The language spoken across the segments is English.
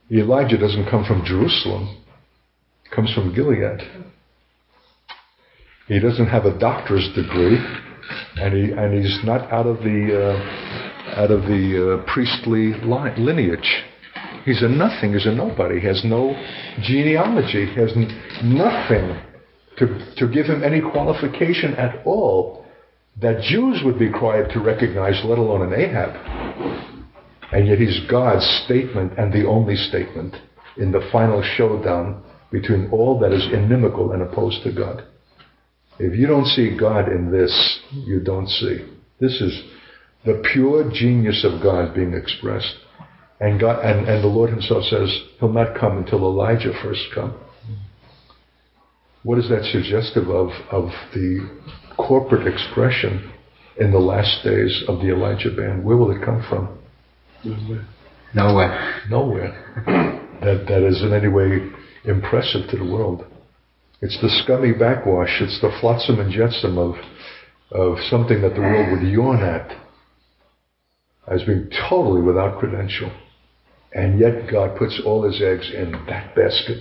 Elijah doesn't come from Jerusalem. He comes from Gilead. He doesn't have a doctor's degree, and he's not out of the priestly lineage. He's a nothing. He's a nobody. He has no genealogy. He has nothing to give him any qualification at all that Jews would be required to recognize, let alone an Ahab. And yet he's God's statement and the only statement in the final showdown between all that is inimical and opposed to God. If you don't see God in this, you don't see. This is the pure genius of God being expressed. And God, and the Lord himself says he'll not come until Elijah first come. What is that suggestive of the corporate expression in the last days of the Elijah band? Where will it come from? Nowhere. That is in any way impressive to the world. It's the scummy backwash. It's the flotsam and jetsam of something that the world would yawn at as being totally without credential. And yet God puts all his eggs in that basket.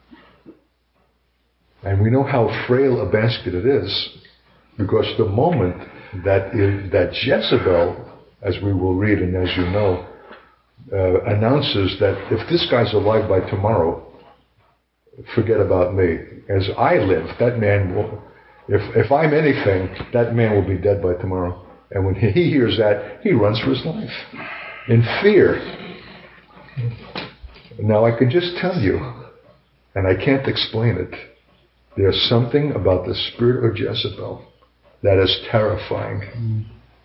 And we know how frail a basket it is, because the moment that Jezebel, as we will read and as you know, announces that if this guy's alive by tomorrow, forget about me. As I live, that man will, if I'm anything, that man will be dead by tomorrow. And when he hears that, he runs for his life in fear. Now I can just tell you, and I can't explain it, there's something about the spirit of Jezebel that is terrifying.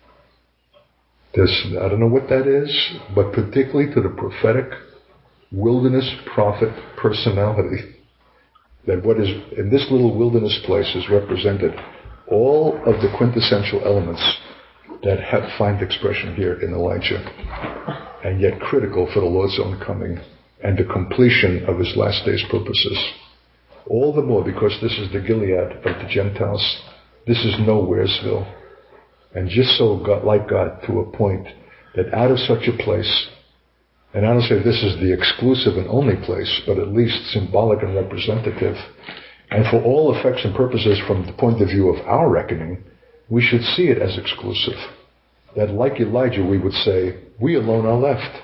I don't know what that is, but particularly to the prophetic wilderness prophet personality, that what is in this little wilderness place is represented all of the quintessential elements that find expression here in Elijah, and yet critical for the Lord's own coming and the completion of his last days purposes. All the more because this is the Gilead of the Gentiles. This is Nowheresville. And just so like God to a point that out of such a place, and I don't say this is the exclusive and only place, but at least symbolic and representative, and for all effects and purposes from the point of view of our reckoning, we should see it as exclusive. That like Elijah, we would say, we alone are left.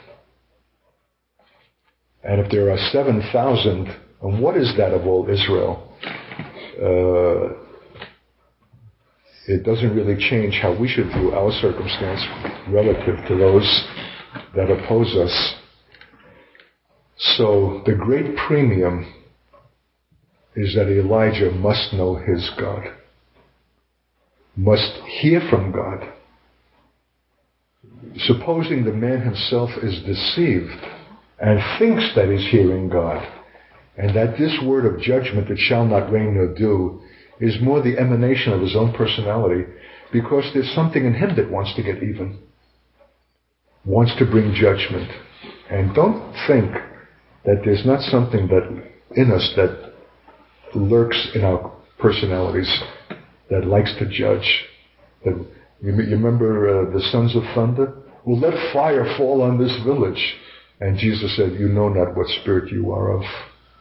And if there are 7,000, and what is that of all Israel? It doesn't really change how we should view our circumstance relative to those that oppose us. So the great premium is that Elijah must know his God, must hear from God. Supposing the man himself is deceived and thinks that he's hearing God, and that this word of judgment, it shall not rain nor dew, is more the emanation of his own personality, because there's something in him that wants to get even, wants to bring judgment. And don't think that there's not something that in us that lurks in our personalities that likes to judge. You remember the sons of thunder? Well, let fire fall on this village. And Jesus said, you know not what spirit you are of.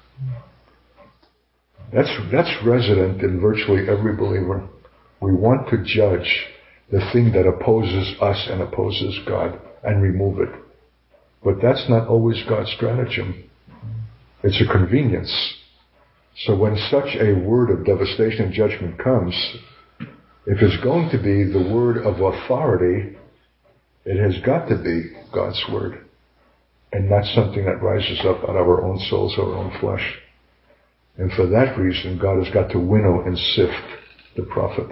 That's resident in virtually every believer. We want to judge the thing that opposes us and opposes God and remove it. But that's not always God's stratagem. It's a convenience. So when such a word of devastation and judgment comes, if it's going to be the word of authority, it has got to be God's word, and not something that rises up out of our own souls or our own flesh. And for that reason, God has got to winnow and sift the prophet.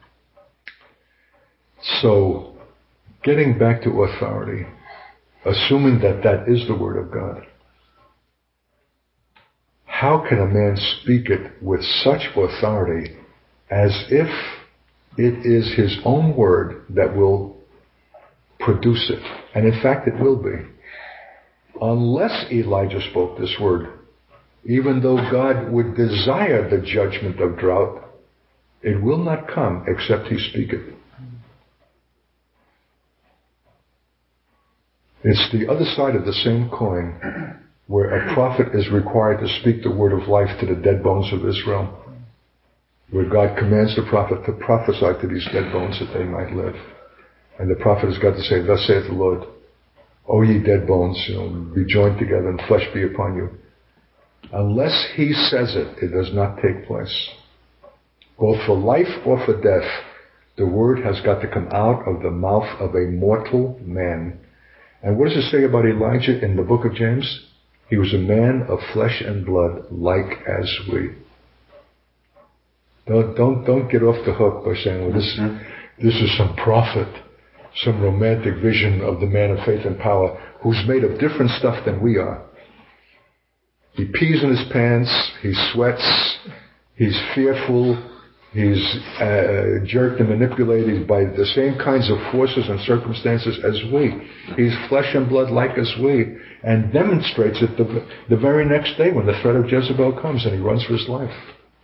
So, getting back to authority, assuming that that is the word of God, how can a man speak it with such authority as if it is his own word that will produce it? And in fact, it will be. Unless Elijah spoke this word, even though God would desire the judgment of drought, it will not come except he speak it. It's the other side of the same coin. where a prophet is required to speak the word of life to the dead bones of Israel, where God commands the prophet to prophesy to these dead bones that they might live. And the prophet has got to say, thus saith the Lord, O ye dead bones, be joined together and flesh be upon you. Unless he says it, it does not take place. Both for life or for death, the word has got to come out of the mouth of a mortal man. And what does it say about Elijah in the book of James? He was a man of flesh and blood, like as we. Don't get off the hook by saying, well, this is some prophet, some romantic vision of the man of faith and power who's made of different stuff than we are. He pees in his pants, he sweats, he's fearful, he's jerked and manipulated by the same kinds of forces and circumstances as we. He's flesh and blood like as we, and demonstrates it the very next day when the threat of Jezebel comes and he runs for his life.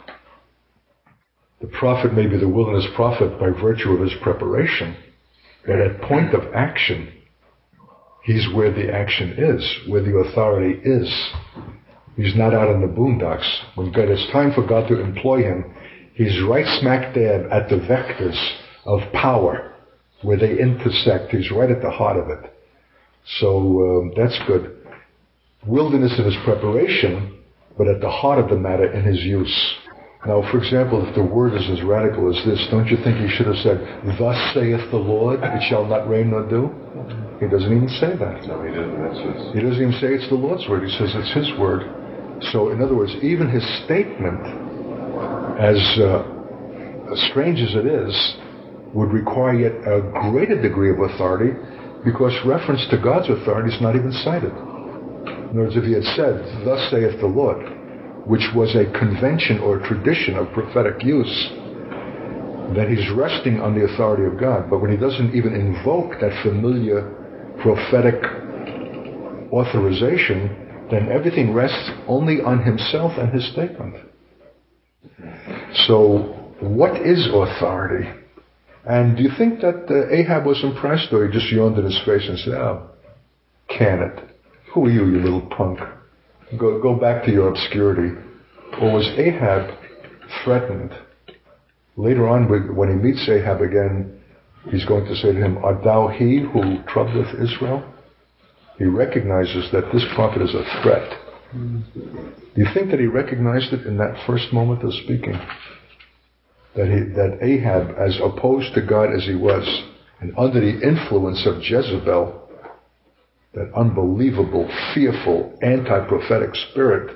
The prophet may be the wilderness prophet by virtue of his preparation, but at point of action, he's where the action is, where the authority is. He's not out in the boondocks. When it's time for God to employ him, he's right smack dab at the vectors of power, where they intersect. He's right at the heart of it. So that's good. Wilderness in his preparation, but at the heart of the matter in his use. Now, for example, if the word is as radical as this, don't you think he should have said, thus saith the Lord, it shall not rain nor dew? He doesn't even say that. No, he doesn't. He doesn't even say it's the Lord's word. He says it's his word. So, in other words, even his statement, as strange as it is, would require yet a greater degree of authority, because reference to God's authority is not even cited. In other words, if he had said, thus saith the Lord, which was a convention or a tradition of prophetic use, then he's resting on the authority of God. But when he doesn't even invoke that familiar prophetic authorization, then everything rests only on himself and his statement. So, what is authority? And do you think that Ahab was impressed, or he just yawned in his face and said, oh, can it? Who are you little punk? Go back to your obscurity. Or was Ahab threatened? Later on, when he meets Ahab again, he's going to say to him, art thou he who troubleth Israel? He recognizes that this prophet is a threat. Do you think that he recognized it in that first moment of speaking? That Ahab, as opposed to God as he was, and under the influence of Jezebel, that unbelievable, fearful, anti-prophetic spirit,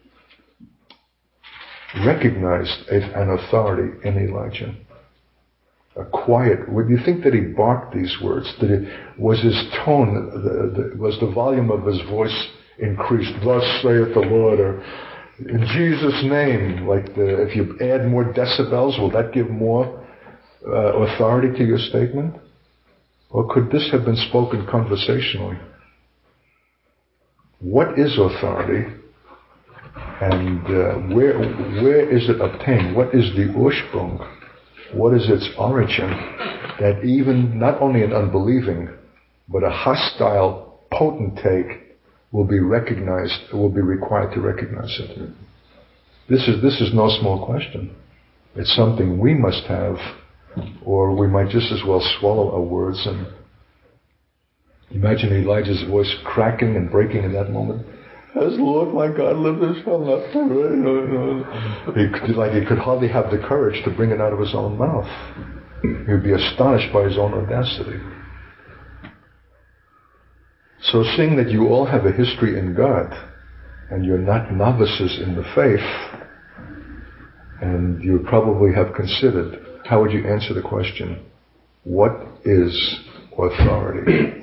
recognized an authority in Elijah. A quiet. Would you think that he barked these words? Was his tone, was the volume of his voice increased? Thus saith the Lord, or in Jesus' name. If you add more decibels, will that give more authority to your statement? Or could this have been spoken conversationally? What is authority? And where is it obtained? What is the Ursprung? What is its origin? That even not only an unbelieving, but a hostile potentate will be recognized, will be required to recognize it. This is no small question. It's something we must have, or we might just as well swallow our words. And imagine Elijah's voice cracking and breaking in that moment. As Lord my God liveth, shall not he could hardly have the courage to bring it out of his own mouth. He would be astonished by his own audacity. So, seeing that you all have a history in God, and you're not novices in the faith, and you probably have considered, how would you answer the question, what is authority?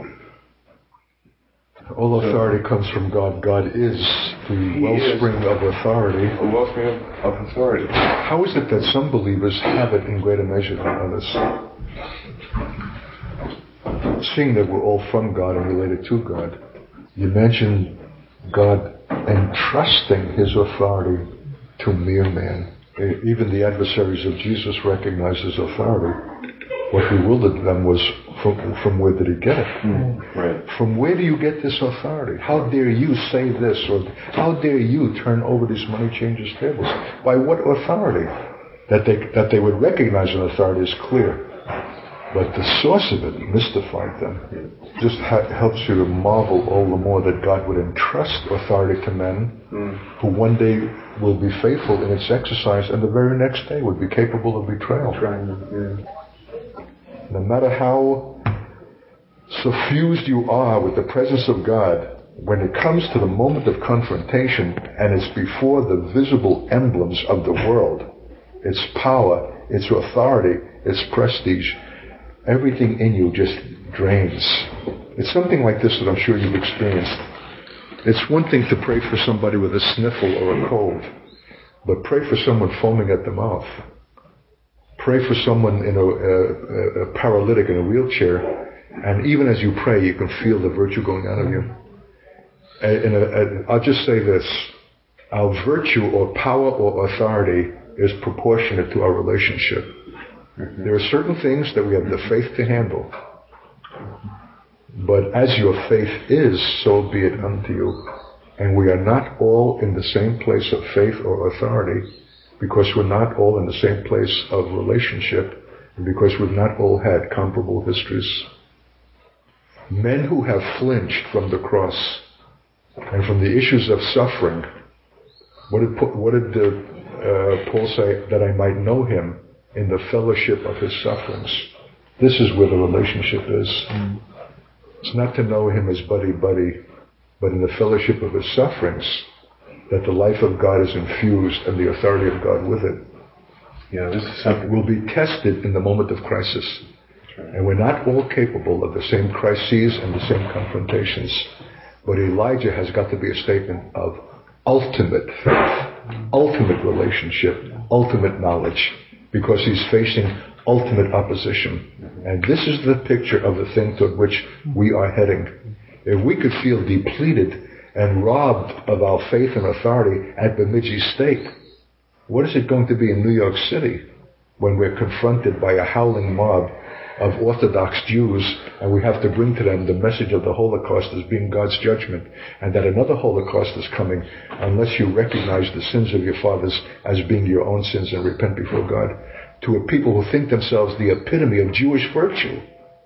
All authority comes from God. God is the wellspring of authority. The wellspring of authority. How is it that some believers have it in greater measure than others? Seeing that we're all from God and related to God, you mentioned God entrusting his authority to mere man. Even the adversaries of Jesus recognized his authority. What bewildered them was From where did he get it? Right. From where do you get this authority? How dare you say this? Or how dare you turn over these money changers' tables? By what authority? That they would recognize an authority is clear. But the source of it mystified them. Just helps you to marvel all the more that God would entrust authority to men who one day will be faithful in its exercise and the very next day would be capable of betrayal. No matter how suffused you are with the presence of God, when it comes to the moment of confrontation and it's before the visible emblems of the world, its power, its authority, its prestige, everything in you just drains. It's something like this that I'm sure you've experienced. It's one thing to pray for somebody with a sniffle or a cold, but pray for someone foaming at the mouth. Pray for someone in a paralytic in a wheelchair, and even as you pray, you can feel the virtue going out of you. And I'll just say this. Our virtue or power or authority is proportionate to our relationship. There are certain things that we have the faith to handle. But as your faith is, so be it unto you. And we are not all in the same place of faith or authority because we're not all in the same place of relationship and because we've not all had comparable histories. Men who have flinched from the cross and from the issues of suffering, what did Paul say? That I might know him in the fellowship of his sufferings. This is where the relationship is. It's not to know him as buddy-buddy, but in the fellowship of his sufferings, that the life of God is infused and the authority of God with it. Yeah, this is something will be tested in the moment of crisis. And we're not all capable of the same crises and the same confrontations. But Elijah has got to be a statement of ultimate faith, ultimate relationship, ultimate knowledge, because he's facing ultimate opposition. And this is the picture of the thing toward which we are heading. If we could feel depleted and robbed of our faith and authority at Bemidji State, what is it going to be in New York City when we're confronted by a howling mob of Orthodox Jews and we have to bring to them the message of the Holocaust as being God's judgment, and that another Holocaust is coming unless you recognize the sins of your fathers as being your own sins and repent before God, to a people who think themselves the epitome of Jewish virtue.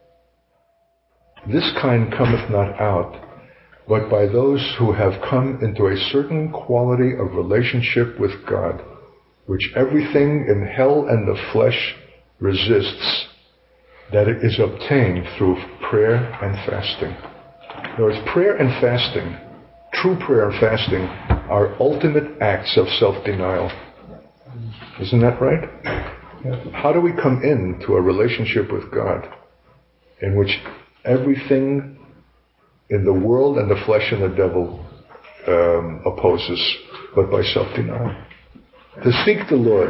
This kind cometh not out, but by those who have come into a certain quality of relationship with God, which everything in hell and the flesh resists, that it is obtained through prayer and fasting. In other words, prayer and fasting, true prayer and fasting, are ultimate acts of self-denial. Isn't that right? How do we come into a relationship with God in which everything in the world and the flesh and the devil opposes, but by self-denial? To seek the Lord.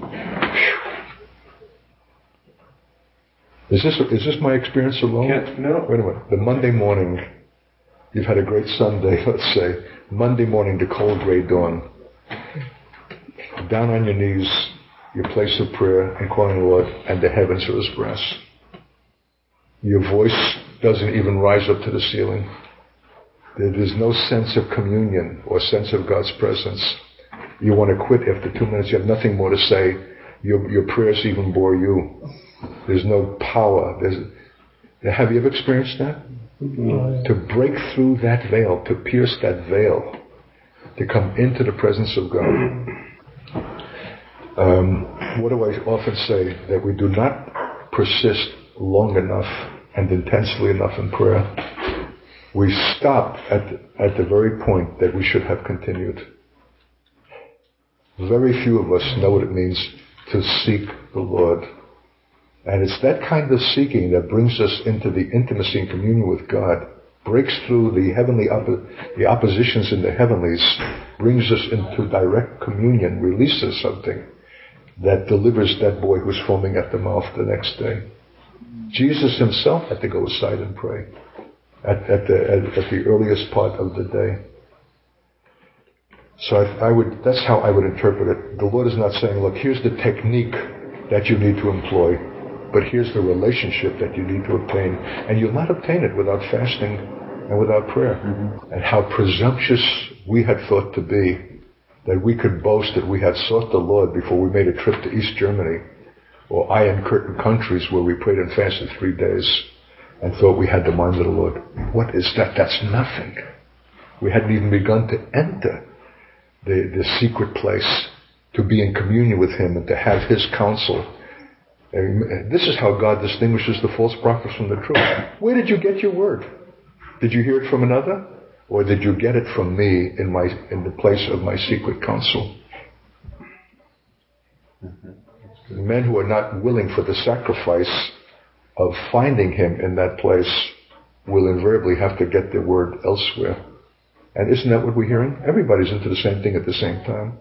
Is this my experience alone? No. Wait a minute. The Monday morning, you've had a great Sunday, let's say. Monday morning, the cold gray dawn. Down on your knees, your place of prayer and calling the Lord, and the heavens are as brass. Your voice doesn't even rise up to the ceiling. There's no sense of communion or sense of God's presence. You want to quit after 2 minutes. You have nothing more to say. Your prayers even bore you. There's no power. Have you ever experienced that? Mm-hmm. To break through that veil, to pierce that veil, to come into the presence of God. What do I often say? That we do not persist long enough and intensely enough in prayer. We stop at the very point that we should have continued. Very few of us know what it means to seek the Lord. And it's that kind of seeking that brings us into the intimacy and communion with God, breaks through the heavenly the oppositions in the heavenlies, brings us into direct communion, releases something that delivers that boy who's foaming at the mouth the next day. Jesus himself had to go aside and pray at the earliest part of the day. So that's how I would interpret it. The Lord is not saying, look, here's the technique that you need to employ. But here's the relationship that you need to obtain. And you'll not obtain it without fasting and without prayer. Mm-hmm. And how presumptuous we had thought to be, that we could boast that we had sought the Lord before we made a trip to East Germany or Iron Curtain countries where we prayed and fasted 3 days and thought we had the mind of the Lord. What is that? That's nothing. We hadn't even begun to enter the secret place to be in communion with Him and to have His counsel. And this is how God distinguishes the false prophets from the true. Where did you get your word? Did you hear it from another? Or did you get it from me in the place of my secret counsel? Mm-hmm. Men who are not willing for the sacrifice of finding Him in that place will invariably have to get their word elsewhere. And isn't that what we're hearing? Everybody's into the same thing at the same time.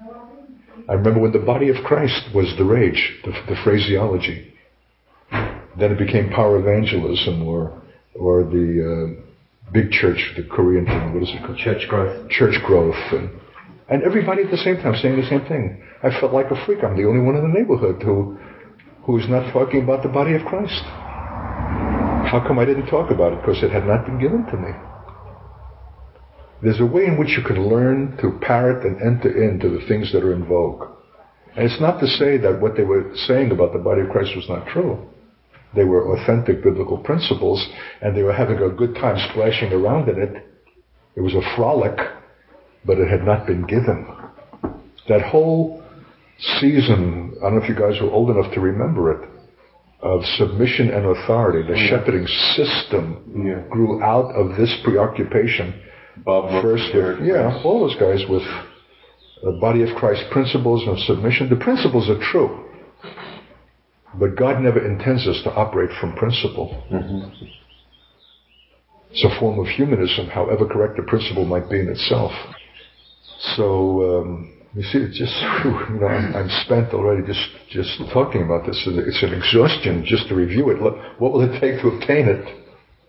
I remember when the body of Christ was the rage, the phraseology. Then it became power evangelism or the big church, the Korean thing, what is it called? Church growth. Church growth. And everybody at the same time saying the same thing. I felt like a freak. I'm the only one in the neighborhood who is not talking about the body of Christ. How come I didn't talk about it? Because it had not been given to me. There's a way in which you can learn to parrot and enter into the things that are in vogue. And it's not to say that what they were saying about the body of Christ was not true. They were authentic biblical principles, and they were having a good time splashing around in it. It was a frolic, but it had not been given. That whole season, I don't know if you guys were old enough to remember it, of submission and authority, the shepherding system grew out of this preoccupation. Bob First, all those guys with the body of Christ principles and submission. The principles are true, but God never intends us to operate from principle. Mm-hmm. It's a form of humanism, however correct the principle might be in itself. So you see, it's just I'm spent already just talking about this. It's an exhaustion just to review it. What will it take to obtain it?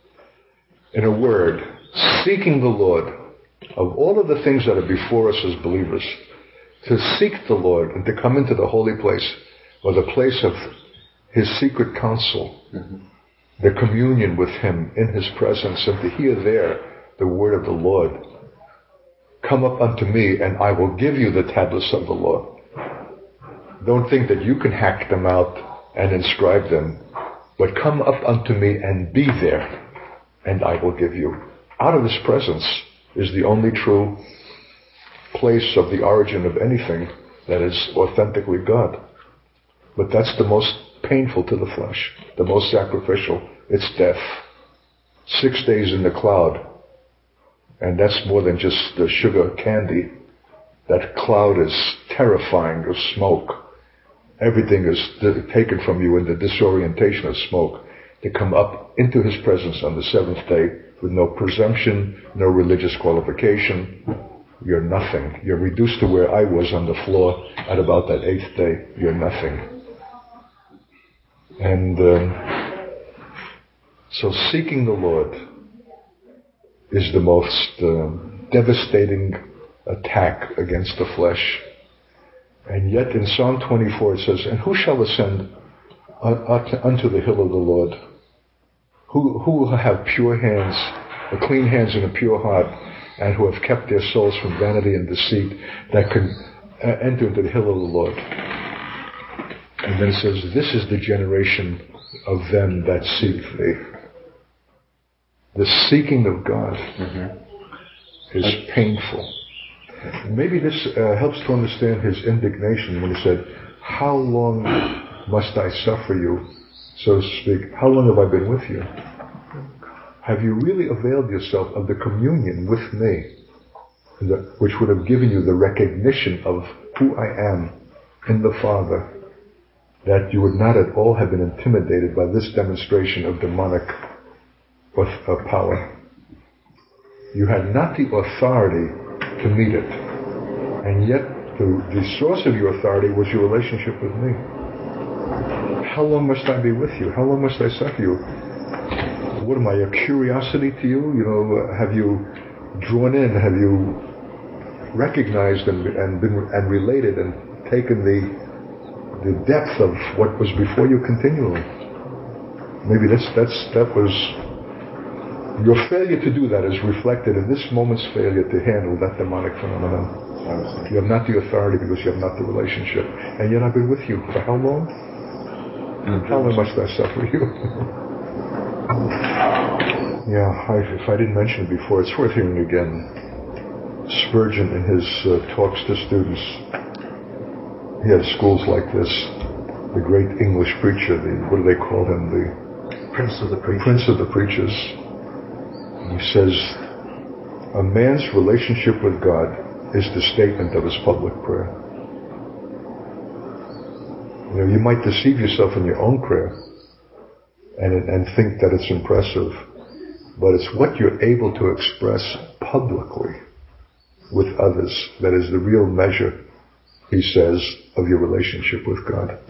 In a word, seeking the Lord, of all of the things that are before us as believers, to seek the Lord and to come into the holy place, or the place of His secret counsel, mm-hmm. the communion with Him in His presence, and to hear there the word of the Lord. Come up unto me, and I will give you the tablets of the law. Don't think that you can hack them out and inscribe them, but come up unto me and be there, and I will give you. Out of His presence is the only true place of the origin of anything that is authentically God. But that's the most painful to the flesh, the most sacrificial. It's death. 6 days in the cloud. And that's more than just the sugar candy. That cloud is terrifying of smoke. Everything is taken from you in the disorientation of smoke. To come up into His presence on the seventh day with no presumption, no religious qualification. You're nothing. You're reduced to where I was on the floor at about that 8th day. You're nothing. And so seeking the Lord is the most devastating attack against the flesh. And yet in Psalm 24 it says, and who shall ascend unto the hill of the Lord? Who will have pure hands, clean hands and a pure heart, and who have kept their souls from vanity and deceit, that can enter into the hill of the Lord? And then it says, this is the generation of them that seek thee. The seeking of God is painful. Maybe this helps to understand His indignation when He said, how long must I suffer you, so to speak? How long have I been with you? Have you really availed yourself of the communion with me, which would have given you the recognition of who I am in the Father, that you would not at all have been intimidated by this demonstration of demonic power? You had not the authority to meet it, and yet the source of your authority was your relationship with me. How long must I be with you? How long must I suffer you? What am I, a curiosity to you? Have you drawn in? Have you recognized and related and taken the depth of what was before you continually? Maybe that was your failure to do that is reflected in this moment's failure to handle that demonic phenomenon. You have not the authority because you have not the relationship. And yet I've been with you for how long? How long must I suffer you? If I didn't mention it before, it's worth hearing again. Spurgeon, in his talks to students, he had schools like this. The great English preacher, what do they call him? The Prince of the Preachers. Prince of the Preachers. He says, a man's relationship with God is the statement of his public prayer. You might deceive yourself in your own prayer and think that it's impressive, but it's what you're able to express publicly with others that is the real measure, he says, of your relationship with God.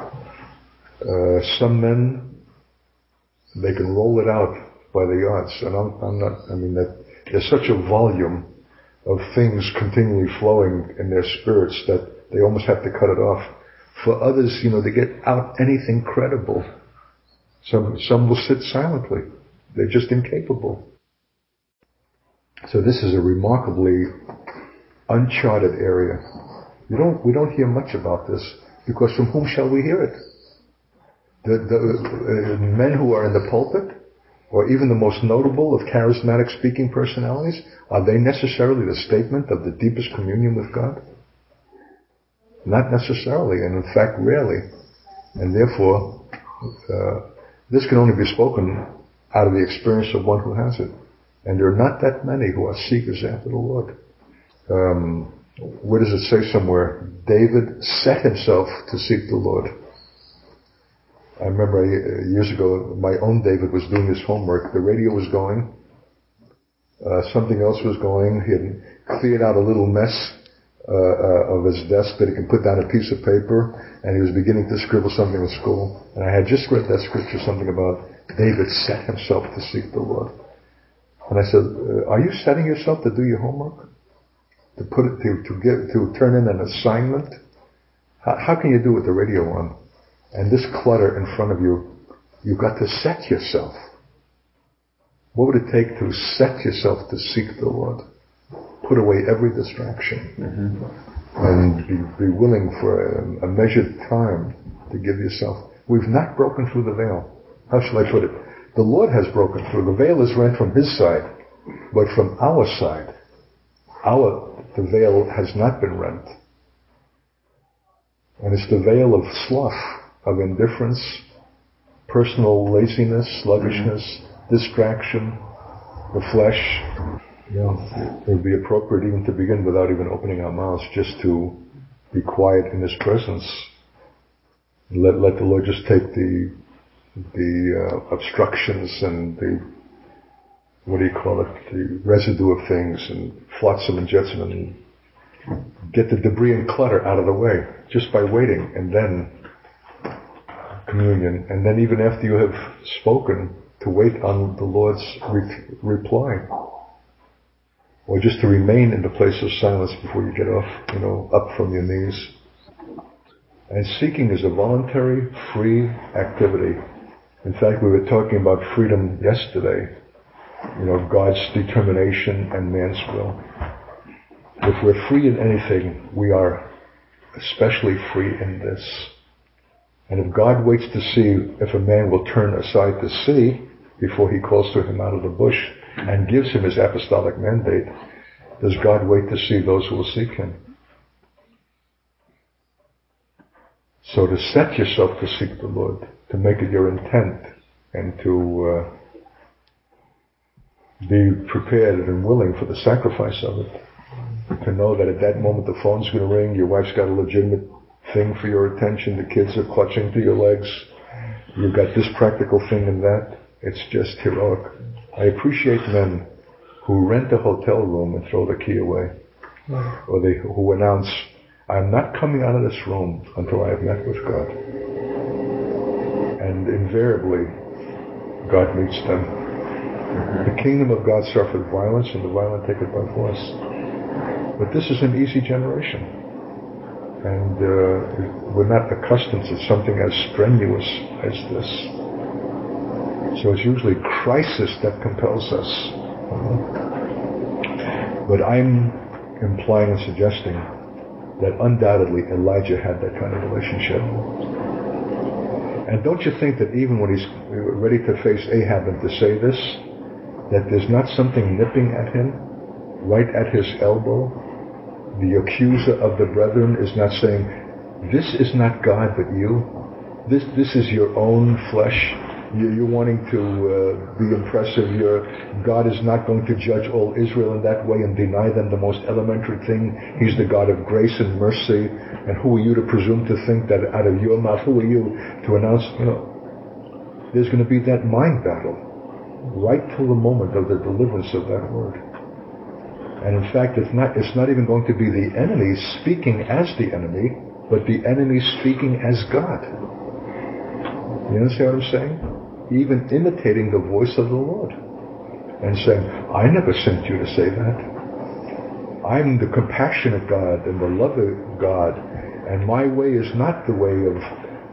Some men, they can roll it out by the yards, and there's such a volume of things continually flowing in their spirits that they almost have to cut it off. For others, to get out anything credible, some will sit silently. They're just incapable. So this is a remarkably uncharted area. We don't hear much about this, because from whom shall we hear it? The men who are in the pulpit, or even the most notable of charismatic speaking personalities, are they necessarily the statement of the deepest communion with God? Not necessarily, and in fact rarely. And therefore, this can only be spoken out of the experience of one who has it. And there are not that many who are seekers after the Lord. Where does it say somewhere? David set himself to seek the Lord. I remember years ago, my own David was doing his homework. The radio was going. Something else was going. He had cleared out a little mess of his desk that he can put down a piece of paper, and he was beginning to scribble something in school. And I had just read that scripture, something about David set himself to seek the Lord. And I said, are you setting yourself to do your homework? To put it, to turn in an assignment? How can you do it with the radio on? And this clutter in front of you, you've got to set yourself. What would it take to set yourself to seek the Lord? Put away every distraction. And be willing for a measured time to give yourself. We've not broken through the veil. How shall I put it? The Lord has broken through. The veil is rent from His side. But from our side, the veil has not been rent. And it's the veil of sloth, of indifference, personal laziness, sluggishness, distraction, the flesh. It would be appropriate even to begin without even opening our mouths, just to be quiet in His presence. Let the Lord just take the obstructions and the residue of things, and flotsam and jetsam, and get the debris and clutter out of the way just by waiting, and then communion, and then even after you have spoken, to wait on the Lord's reply, or just to remain in the place of silence before you get up from your knees. And seeking is a voluntary, free activity. In fact, we were talking about freedom yesterday. God's determination and man's will. If we're free in anything, we are especially free in this. And if God waits to see if a man will turn aside to see before He calls to him out of the bush and gives him His apostolic mandate, does God wait to see those who will seek Him? So to set yourself to seek the Lord, to make it your intent, and to be prepared and willing for the sacrifice of it. To know that at that moment the phone's going to ring, your wife's got a legitimate thing for your attention, the kids are clutching to your legs, you've got this practical thing and that. It's just heroic. I appreciate men who rent a hotel room and throw the key away. Or who announce, I'm not coming out of this room until I have met with God. And invariably, God meets them. The kingdom of God suffered violence, and the violent take it by force. But this is an easy generation. And we're not accustomed to something as strenuous as this. So it's usually crisis that compels us. But I'm implying and suggesting that undoubtedly Elijah had that kind of relationship. And don't you think that even when he's ready to face Ahab and to say this, that there's not something nipping at him, right at his elbow? The accuser of the brethren is not saying, this is not God but you. This is your own flesh. You're wanting to be impressive. God is not going to judge all Israel in that way and deny them the most elementary thing. He's the God of grace and mercy. And who are you to presume to think that out of your mouth, who are you to announce, there's going to be that mind battle right till the moment of the deliverance of that word. And in fact, it's not even going to be the enemy speaking as the enemy, but the enemy speaking as God. You understand what I'm saying? Even imitating the voice of the Lord. And saying, I never sent you to say that. I'm the compassionate God and the loving God, and my way is not the way of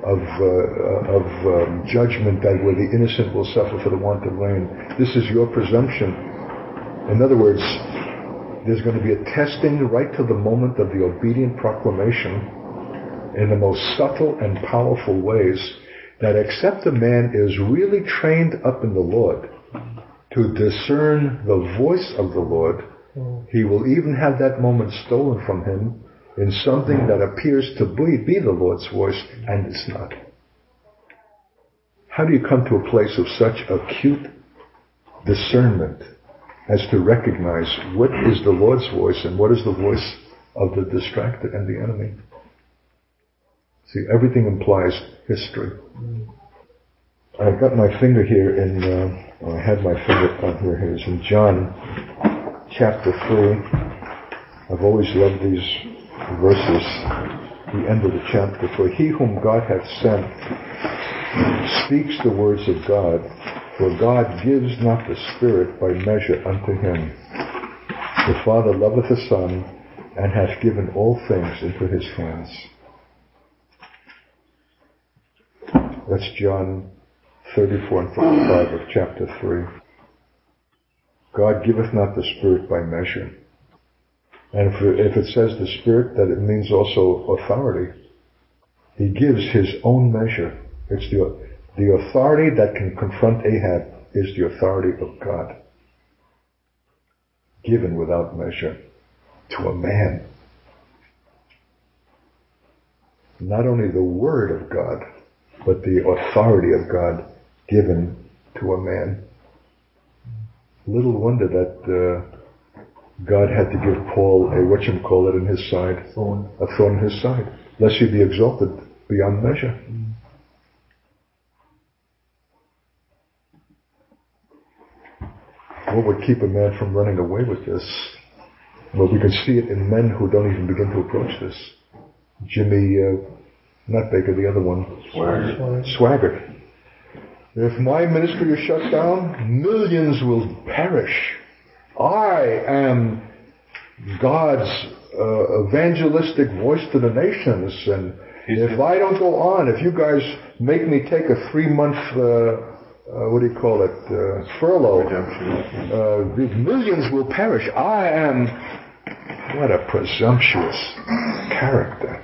judgment that where the innocent will suffer for the want of rain. This is your presumption. In other words, there's going to be a testing right to the moment of the obedient proclamation in the most subtle and powerful ways, that except a man is really trained up in the Lord to discern the voice of the Lord, he will even have that moment stolen from him in something that appears to be the Lord's voice, and it's not. How do you come to a place of such acute discernment as to recognize what is the Lord's voice and what is the voice of the distracted and the enemy? See, everything implies history. I've got my finger here I had my finger on here. It's in John chapter 3. I've always loved these verses. The end of the chapter. For he whom God hath sent speaks the words of God, for God gives not the Spirit by measure unto him. The Father loveth the Son, and hath given all things into his hands. That's John 34 and 45 of chapter 3. God giveth not the Spirit by measure. And if it says the Spirit, that it means also authority. He gives his own measure. It's the authority that can confront Ahab is the authority of God, given without measure to a man. Not only the word of God, but the authority of God given to a man. Little wonder that God had to give Paul a whatchamacallit in his side, a thorn in his side, lest he be exalted beyond measure. What would keep a man from running away with this? Well, we can see it in men who don't even begin to approach this. Jimmy, not Baker, the other one. Swaggart. If my ministry is shut down, millions will perish. I am God's evangelistic voice to the nations, and if I don't go on, if you guys make me take a 3-month furlough, millions will perish. I am, what a presumptuous character.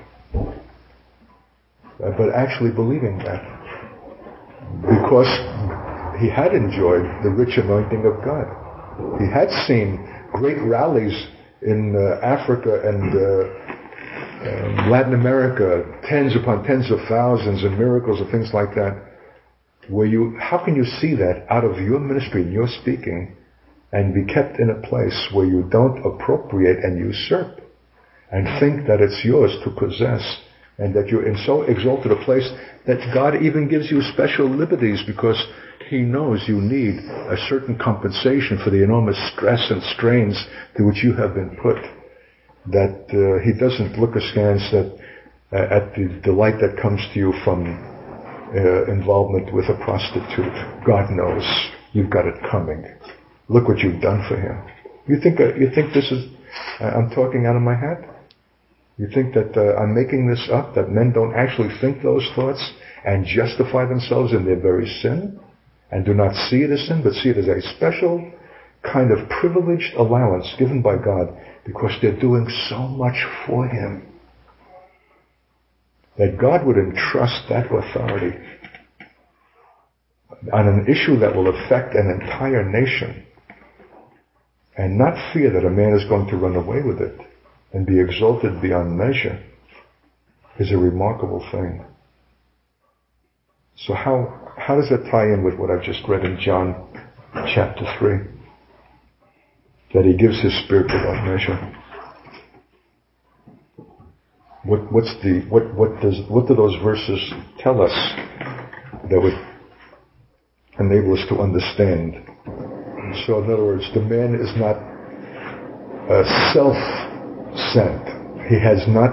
But actually believing that, because he had enjoyed the rich anointing of God. He had seen great rallies in Africa and Latin America, tens upon tens of thousands and miracles and things like that. How can you see that out of your ministry and your speaking and be kept in a place where you don't appropriate and usurp and think that it's yours to possess, and that you're in so exalted a place that God even gives you special liberties because he knows you need a certain compensation for the enormous stress and strains to which you have been put, that he doesn't look askance at the delight that comes to you from involvement with a prostitute. God knows you've got it coming. Look what you've done for him. You think this is, I'm talking out of my hat? You think that I'm making this up, that men don't actually think those thoughts and justify themselves in their very sin? and do not see it as sin, but see it as a special kind of privileged allowance given by God because they're doing so much for Him. That God would entrust that authority on an issue that will affect an entire nation and not fear that a man is going to run away with it and be exalted beyond measure is a remarkable thing. So how does that tie in with what I've just read in John chapter 3? That He gives His Spirit without measure. What do those verses tell us that would enable us to understand? So in other words, the man is not self-sent. He has not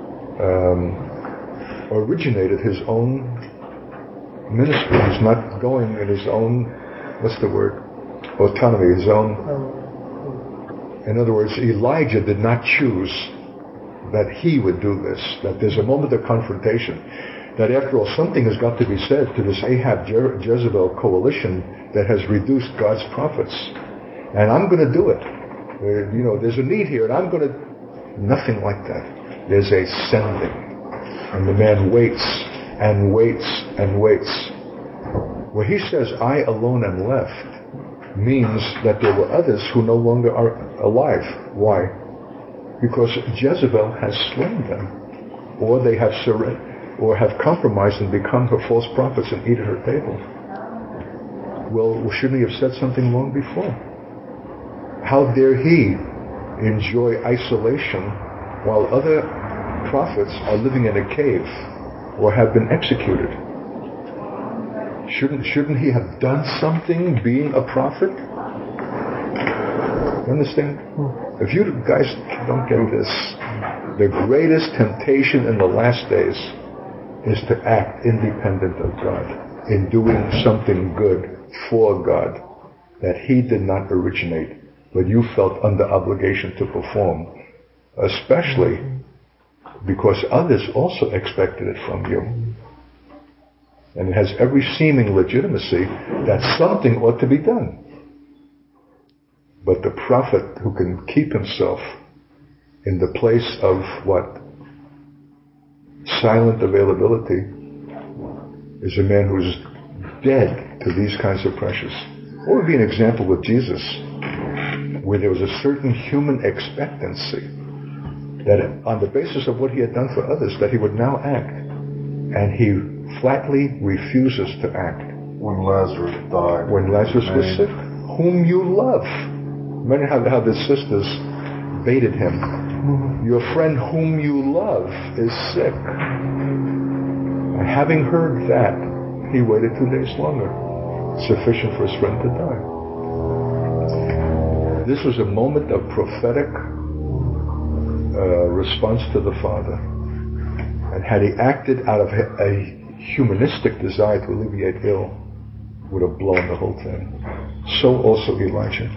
originated his own ministry. He's not going in his own, autonomy, his own. In other words, Elijah did not choose that he would do this, that there's a moment of confrontation, that after all something has got to be said to this Ahab Jezebel coalition that has reduced God's prophets, and I'm going to do it. There's a need here, and I'm going to... Nothing like that. There's a sending, and the man waits and waits and waits. Where he says, "I alone am left," means that there were others who no longer are alive. Why? Because Jezebel has slain them, or they have surrendered, or have compromised and become her false prophets and eaten her table. Well, shouldn't he have said something long before? How dare he enjoy isolation while other prophets are living in a cave or have been executed? Shouldn't he have done something being a prophet? You understand? If you guys don't get this, the greatest temptation in the last days is to act independent of God in doing something good for God that He did not originate, but you felt under obligation to perform, especially because others also expected it from you. And it has every seeming legitimacy that something ought to be done. But the prophet who can keep himself in the place of what? Silent availability is a man who's dead to these kinds of pressures. What would be an example with Jesus, where there was a certain human expectancy that on the basis of what He had done for others, that He would now act. And He flatly refuses to act. When Lazarus died. When Lazarus was sick. Whom you love. Remember how the sisters baited Him. Your friend whom you love is sick. And having heard that, He waited 2 days longer. Sufficient for His friend to die. This was a moment of prophetic response to the Father. And had He acted out of a humanistic desire to alleviate ill, would have blown the whole thing. So also Elijah.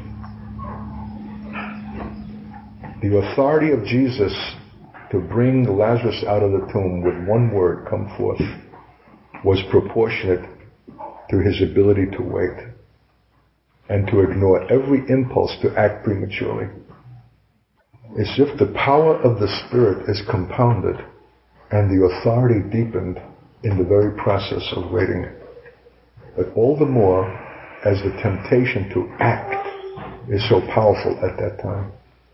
The authority of Jesus to bring Lazarus out of the tomb with one word, "come forth," was proportionate to His ability to wait and to ignore every impulse to act prematurely. It's as if the power of the Spirit is compounded and the authority deepened in the very process of waiting. But all the more as the temptation to act is so powerful at that time.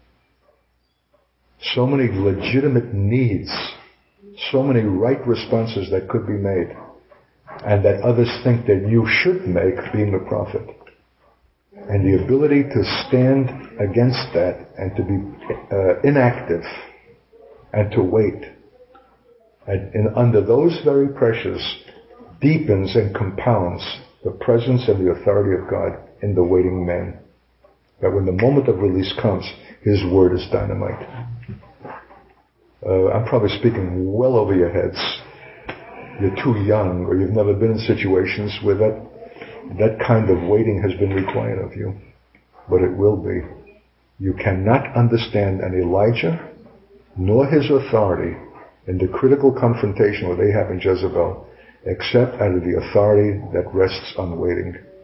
So many legitimate needs, so many right responses that could be made, and that others think that you should make being a prophet. And the ability to stand against that and to be inactive and to wait. And under those very pressures deepens and compounds the presence and the authority of God in the waiting man. That when the moment of release comes, His word is dynamite. I'm probably speaking well over your heads. You're too young, or you've never been in situations where that kind of waiting has been required of you. But it will be. You cannot understand an Elijah, nor his authority in the critical confrontation with Ahab and Jezebel, except out of the authority that rests on waiting.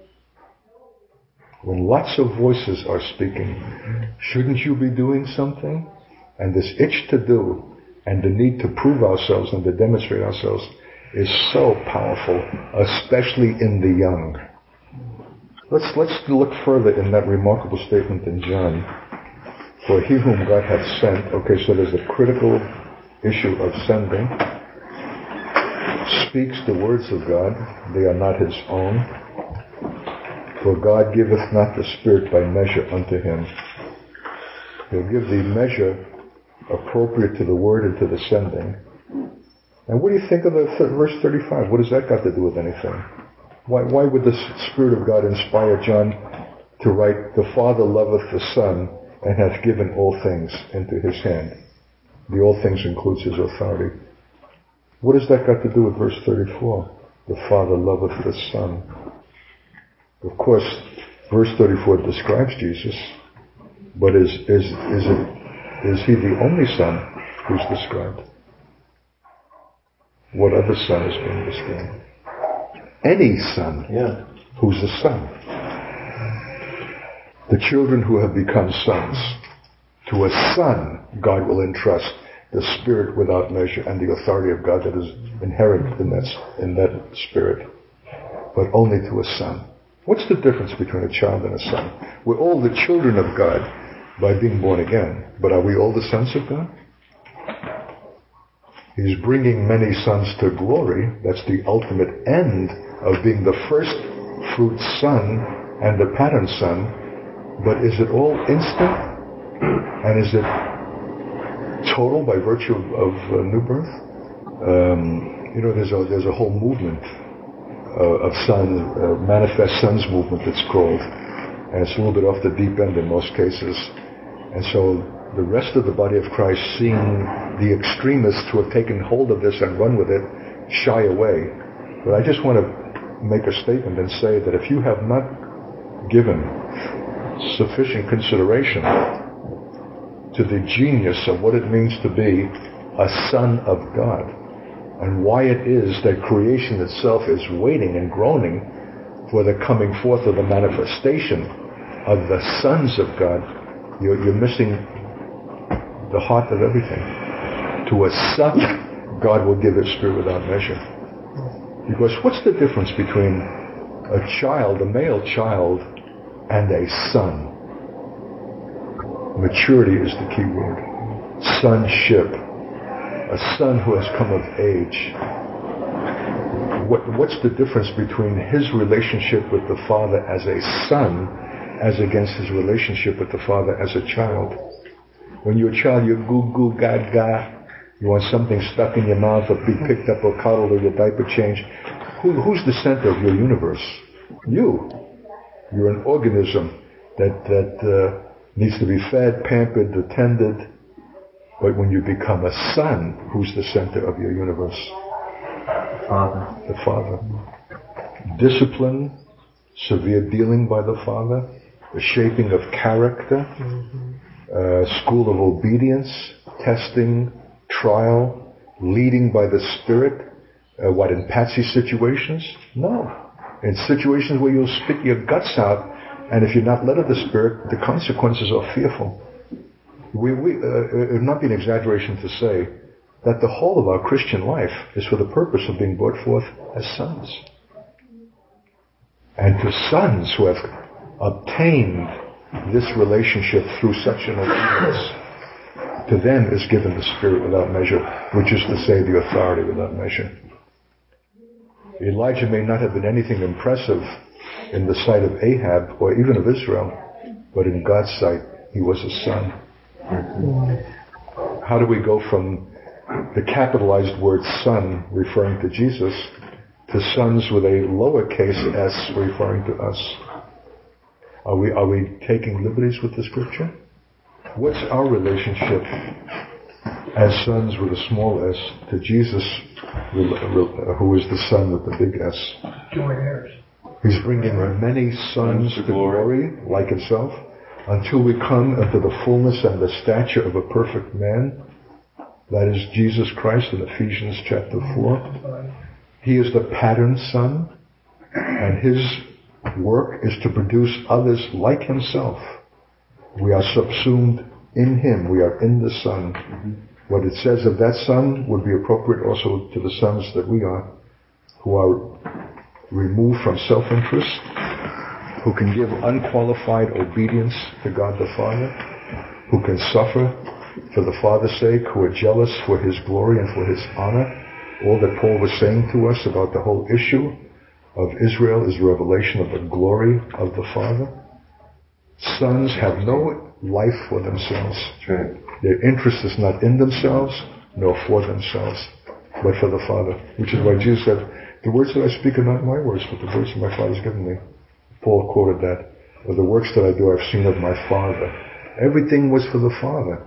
when lots of voices are speaking, shouldn't you be doing something? And this itch to do and the need to prove ourselves and to demonstrate ourselves is so powerful, especially in the young. Let's look further in that remarkable statement in John. For he whom God hath sent, okay, so there's a critical issue of sending, speaks the words of God, they are not his own. For God giveth not the Spirit by measure unto him. He'll give the measure appropriate to the word and to the sending. And what do you think of the verse 35? What has that got to do with anything? Why would the Spirit of God inspire John to write, the Father loveth the Son and hath given all things into his hand? The all things includes his authority. What has that got to do with verse 34? The Father loveth the Son. Of course, verse 34 describes Jesus, but is he the only Son who's described? What other Son is being described? Any son who's a son. The children who have become sons. To a son, God will entrust the Spirit without measure and the authority of God that is inherent in that Spirit. But only to a son. What's the difference between a child and a son? We're all the children of God by being born again. But are we all the sons of God? He's bringing many sons to glory. That's the ultimate end of being the first fruit son and the pattern son. But is it all instant? And is it total by virtue of new birth? There's a whole movement of manifest sons movement that's called. And it's a little bit off the deep end in most cases. And so the rest of the body of Christ, seeing the extremists who have taken hold of this and run with it, shy away. But I just want to make a statement and say that if you have not given sufficient consideration to the genius of what it means to be a son of God, and why it is that creation itself is waiting and groaning for the coming forth of the manifestation of the sons of God, you're missing the heart of everything. To a son, God will give his Spirit without measure. Because what's the difference between a child, a male child, and a son? Maturity is the key word. Sonship. A son who has come of age. What's the difference between his relationship with the Father as a son as against his relationship with the Father as a child? When you're a child, you're goo goo gaga. You want something stuck in your mouth or be picked up or coddled or your diaper changed. Who's the center of your universe? You. You're an organism that needs to be fed, pampered, attended. But when you become a son, who's the center of your universe? The Father. Discipline, severe dealing by the Father, the shaping of character, school of obedience, testing, trial, leading by the Spirit. In patsy situations? No. In situations where you'll spit your guts out, and if you're not led of the Spirit, the consequences are fearful. It would not be an exaggeration to say that the whole of our Christian life is for the purpose of being brought forth as sons. And to sons who have obtained this relationship through such an obedience, to them is given the Spirit without measure, which is to say the authority without measure. Elijah may not have been anything impressive in the sight of Ahab or even of Israel, but in God's sight, he was a son. How do we go from the capitalized word son referring to Jesus to sons with a lowercase s referring to us? Are we taking liberties with the Scripture? What's our relationship as sons with a small s to Jesus, who is the Son with the big S? Joint heirs. He's bringing many sons to glory, like himself, until we come into the fullness and the stature of a perfect man. That is Jesus Christ in Ephesians chapter 4. He is the pattern son, and his work is to produce others like himself. We are subsumed in him. We are in the Son. What it says of that Son would be appropriate also to the sons that we are, who are removed from self-interest, who can give unqualified obedience to God the Father, who can suffer for the Father's sake, who are jealous for his glory and for his honor. All that Paul was saying to us about the whole issue of Israel is a revelation of the glory of the Father. Sons have no life for themselves. Their interest is not in themselves, nor for themselves, but for the Father. Which is why Jesus said, the words that I speak are not my words, but the words that my Father has given me. Paul quoted that. Or the works that I do I've seen of my Father. Everything was for the Father.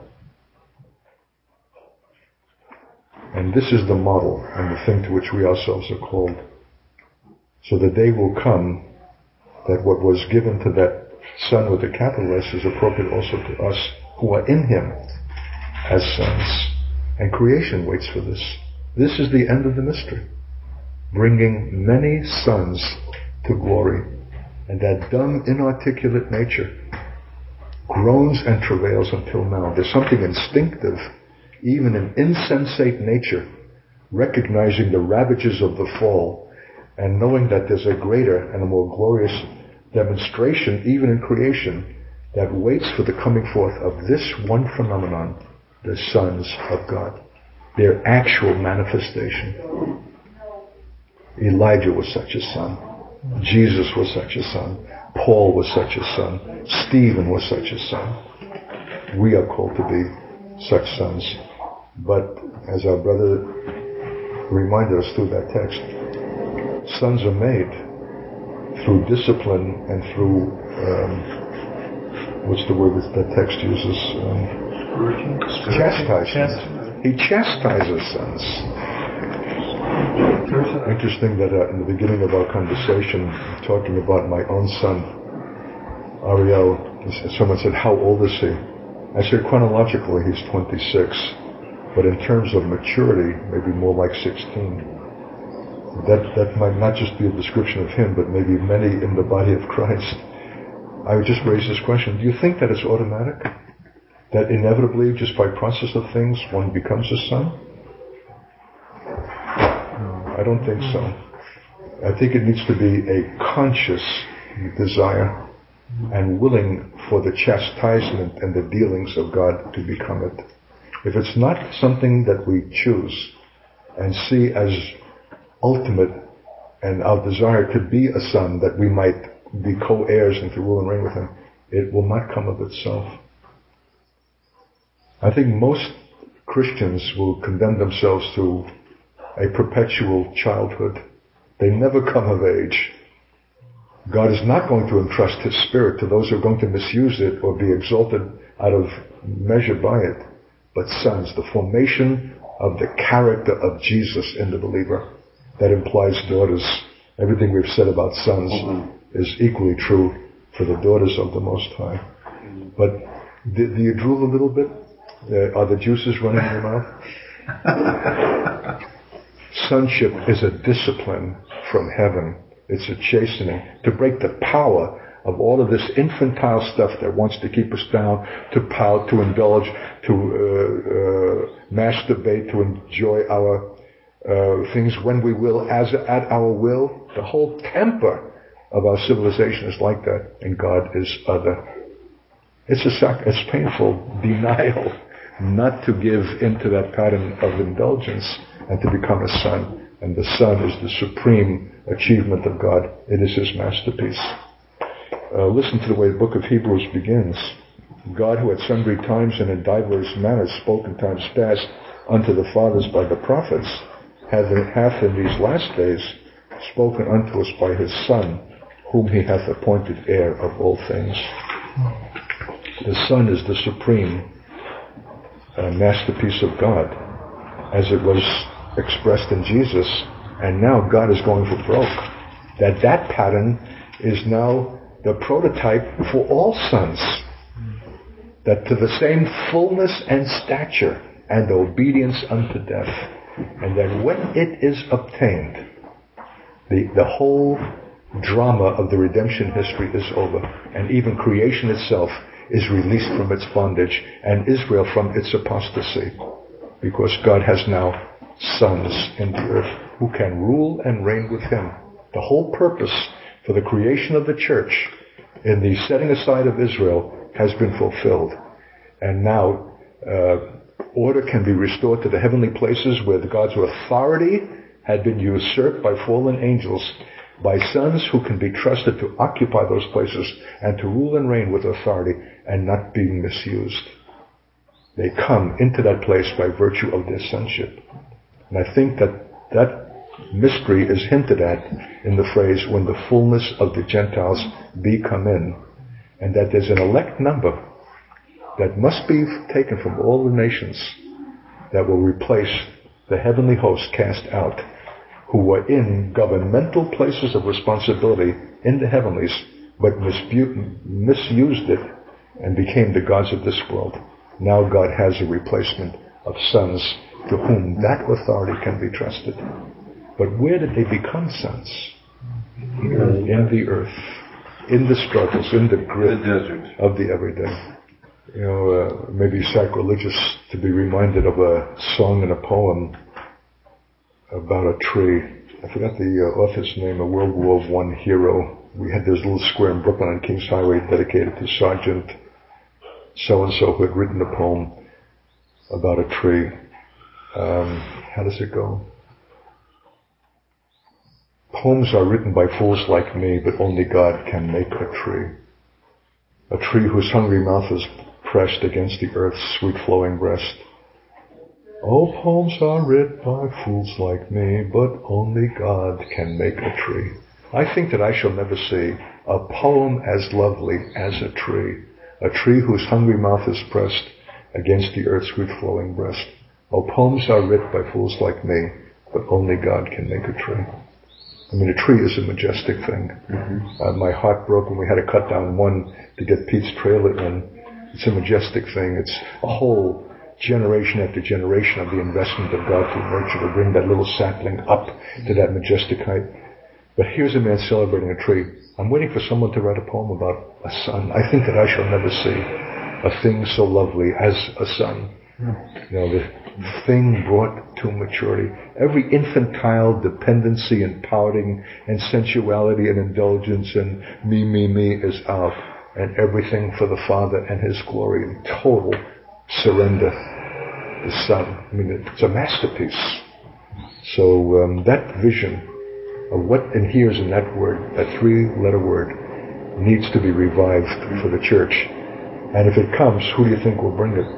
And this is the model and the thing to which we ourselves are called. So the day will come that what was given to that Son with a capital S is appropriate also to us who are in him as sons. And creation waits for this. This is the end of the mystery. Bringing many sons to glory. And that dumb, inarticulate nature groans and travails until now. There's something instinctive, even in insensate nature, recognizing the ravages of the fall and knowing that there's a greater and a more glorious demonstration, even in creation, that waits for the coming forth of this one phenomenon, the sons of God. Their actual manifestation. Elijah was such a son. Jesus was such a son. Paul was such a son. Stephen was such a son. We are called to be such sons. But as our brother reminded us through that text, sons are made through discipline and through, what's the word that text uses? Chastisement. He chastises sons. Interesting that in the beginning of our conversation, talking about my own son, Ariel, someone said, how old is he? I said, chronologically, he's 26. But in terms of maturity, maybe more like 16. That might not just be a description of him, but maybe many in the body of Christ. I would just raise this question. Do you think that it's automatic? That inevitably, just by process of things, one becomes a son? I don't think so. I think it needs to be a conscious desire and willing for the chastisement and the dealings of God to become it. If it's not something that we choose and see as ultimate and our desire to be a son, that we might be co-heirs and to rule and reign with him, it will not come of itself. I think most Christians will condemn themselves to a perpetual childhood. They never come of age. God is not going to entrust his Spirit to those who are going to misuse it or be exalted out of measure by it. But sons, the formation of the character of Jesus in the believer, that implies daughters. Everything we've said about sons is equally true for the daughters of the Most High. But do you drool a little bit? Are the juices running in your mouth? Sonship is a discipline from heaven. It's a chastening to break the power of all of this infantile stuff that wants to keep us down, to pout, to indulge, to masturbate, to enjoy our things when we will, as at our will. The whole temper of our civilization is like that, and God is other. It's painful denial not to give into that pattern of indulgence and to become a son. And the Son is the supreme achievement of God. It is his masterpiece. Listen to the way the book of Hebrews begins. God, who at sundry times and in divers manners spoke in times past unto the fathers by the prophets, hath in these last days spoken unto us by his Son, whom he hath appointed heir of all things. The Son is the supreme masterpiece of God, as it was expressed in Jesus, and now God is going for broke. That pattern is now the prototype for all sons. That to the same fullness and stature and obedience unto death. And then when it is obtained, the whole drama of the redemption history is over, and even creation itself is released from its bondage, and Israel from its apostasy, because God has now sons in the earth who can rule and reign with him. The whole purpose for the creation of the church in the setting aside of Israel has been fulfilled. And now order can be restored to the heavenly places where God's authority had been usurped by fallen angels, by sons who can be trusted to occupy those places and to rule and reign with authority and not being misused. They come into that place by virtue of their sonship. And I think that mystery is hinted at in the phrase, when the fullness of the Gentiles be come in, and that there's an elect number that must be taken from all the nations that will replace the heavenly host cast out, who were in governmental places of responsibility in the heavenlies, but misused it and became the gods of this world. Now God has a replacement of sons to whom that authority can be trusted. But where did they become sons? In the earth, in the struggles, in the grit of the everyday. Maybe sacrilegious to be reminded of a song and a poem about a tree. I forgot the author's name, a World War I hero. We had this little square in Brooklyn on Kings Highway dedicated to Sergeant so-and-so who had written a poem about a tree. How does it go? Poems are written by fools like me, but only God can make a tree. A tree whose hungry mouth is pressed against the earth's sweet flowing breast. Oh, poems are writ by fools like me, but only God can make a tree. I think that I shall never see a poem as lovely as a tree whose hungry mouth is pressed against the earth's sweet flowing breast. Oh, poems are writ by fools like me, but only God can make a tree. I mean, a tree is a majestic thing. Mm-hmm. My heart broke when we had to cut down one to get Pete's trailer in. It's a majestic thing. It's a whole generation after generation of the investment of God through nurture to bring that little sapling up to that majestic height. But here's a man celebrating a tree. I'm waiting for someone to write a poem about a son. I think that I shall never see a thing so lovely as a son. The thing brought to maturity. Every infantile dependency and pouting and sensuality and indulgence and me is out. And everything for the Father and His glory in total surrender. The Son. I mean, it's a masterpiece. So that vision of what inheres in that word, that three-letter word, needs to be revived for the church. And if it comes, who do you think will bring it?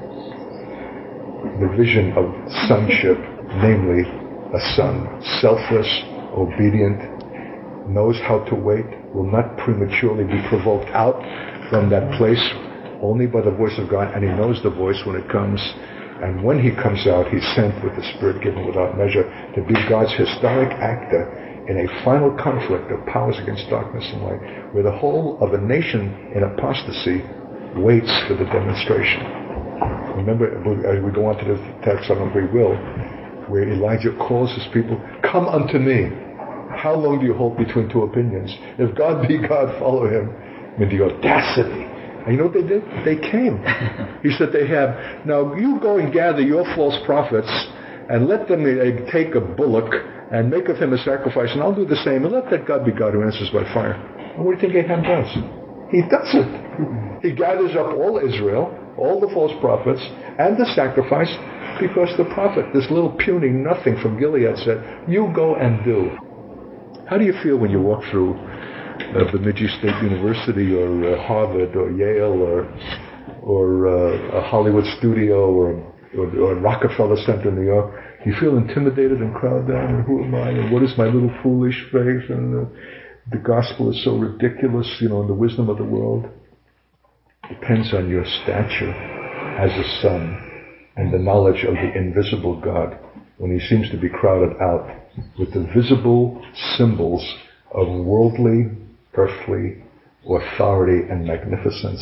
The vision of sonship, namely a son, selfless, obedient, knows how to wait, will not prematurely be provoked out from that place only by the voice of God, and he knows the voice when it comes. And when he comes out, he's sent with the Spirit given without measure to be God's historic actor in a final conflict of powers against darkness and light, where the whole of a nation in apostasy waits for the demonstration. Remember, as we go on to the text, I don't know if we will, where Elijah calls his people, come unto me. How long do you hold between two opinions? If God be God, follow him. I mean, the audacity. And you know what they did? They came. He said they have, now you go and gather your false prophets and let them take a bullock and make of him a sacrifice, and I'll do the same, and let that God be God who answers by fire. And what do you think Ahab does? He does it. He gathers up all Israel, all the false prophets, and the sacrifice, because the prophet, this little puny nothing from Gilead, said, you go and do. How do you feel when you walk through Bemidji State University or Harvard or Yale or a Hollywood studio or Rockefeller Center in New York? You feel intimidated and crowd down, and who am I, and what is my little foolish faith, and the gospel is so ridiculous, and the wisdom of the world. Depends on your stature as a son and the knowledge of the invisible God when he seems to be crowded out with the visible symbols of worldly, earthly authority and magnificence.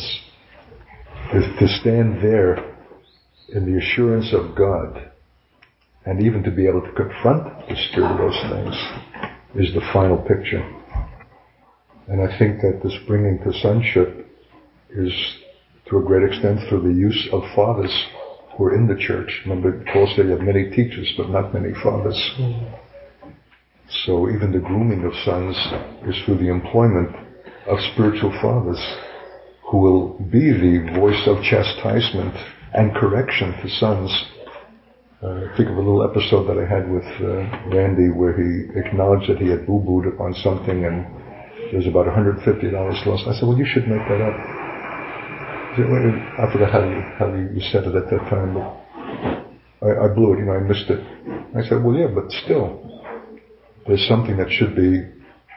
To stand there in the assurance of God and even to be able to confront the spirit of those things is the final picture. And I think that this bringing to sonship is, to a great extent, through the use of fathers who are in the church. Remember, Paul said you have many teachers, but not many fathers. So even the grooming of sons is through the employment of spiritual fathers who will be the voice of chastisement and correction to sons. Think of a little episode that I had with Randy where he acknowledged that he had boo-booed on something and there's about $150 lost. I said, well, you should make that up. He said, well, I forgot how you said it at that time, but I blew it, I missed it. I said, well, yeah, but still, there's something that should be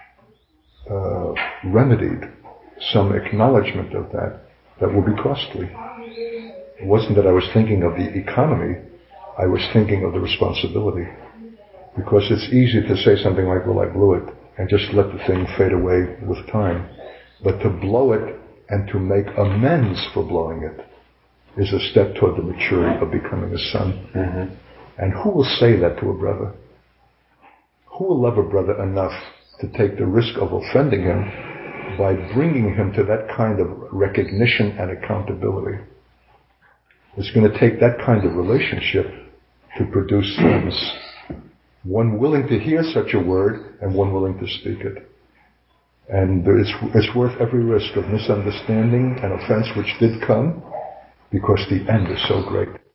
remedied, some acknowledgement of that will be costly. It wasn't that I was thinking of the economy, I was thinking of the responsibility. Because it's easy to say something like, well, I blew it, and just let the thing fade away with time. But to blow it and to make amends for blowing it is a step toward the maturity of becoming a son. Mm-hmm. And who will say that to a brother? Who will love a brother enough to take the risk of offending him by bringing him to that kind of recognition and accountability? It's going to take that kind of relationship to produce sons. One willing to hear such a word and one willing to speak it. And it's worth every risk of misunderstanding and offense which did come, because the end is so great.